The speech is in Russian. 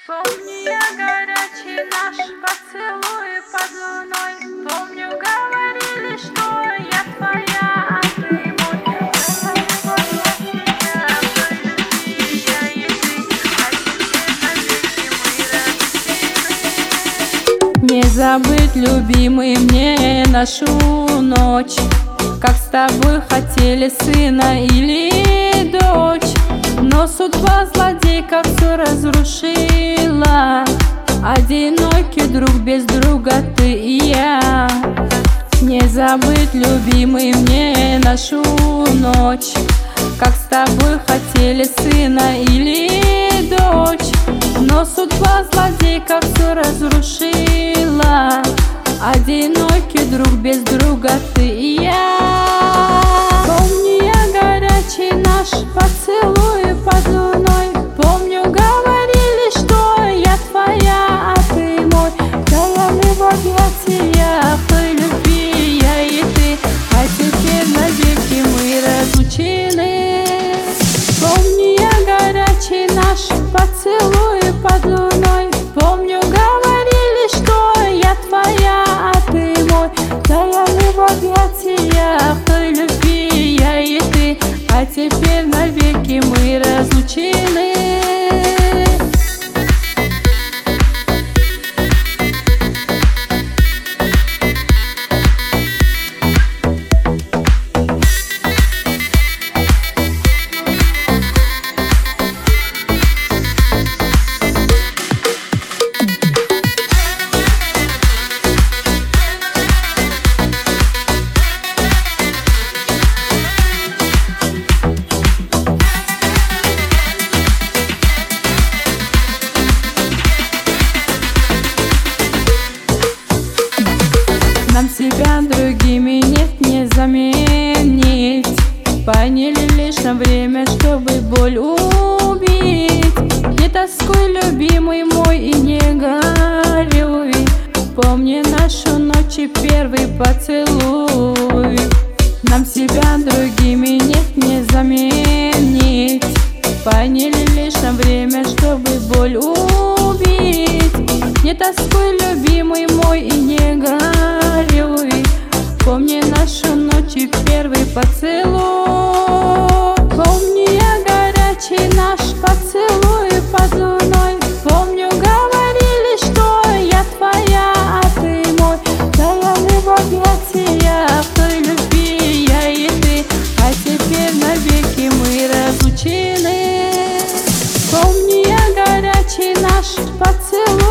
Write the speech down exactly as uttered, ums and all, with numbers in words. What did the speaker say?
Помни я горячий наш поцелуй под луной. Помню, говорили, что я твоя, а ты мой. Не забыть, любимый, мне нашу ночь, как с тобой хотели сына или дочь. Но судьба злодейка все разрушила. Одинокий друг без друга ты и я. Не забыть, любимый, мне нашу ночь, как с тобой хотели сына или дочь. Но судьба злодейка все разрушила. Одинокий друг без друга ты и я. Помни я горячий наш поцелуй под луной. Помню, говорили, что я твоя, а ты мой. Таяли в объятиях той любви я и ты, а теперь навеки мы разлучены. Помни я горячий наш поцелуй под луной. Помню, говорили, что я твоя, а ты мой. Таяли в объятиях той любви я и ты, а теперь навеки мы разлучены. Нам себя другими нет не заменить. Поняли лишь на время, чтобы боль убить. Не тоскуй, любимый мой, и не горюй. Помни нашу ночь и первый поцелуй. Нам себя другими нет не заменить. Поняли лишь на время, чтобы боль убить. Не тоскуй, любимый мой, и не горюй. Помни нашу ночь и первый поцелуй. Помни я горячий наш поцелуй под луной. Помню, говорили, что я твоя, а ты мой. Таяли в объятиях той любви я и ты, а теперь навеки мы разлучены. Помни я горячий наш поцелуй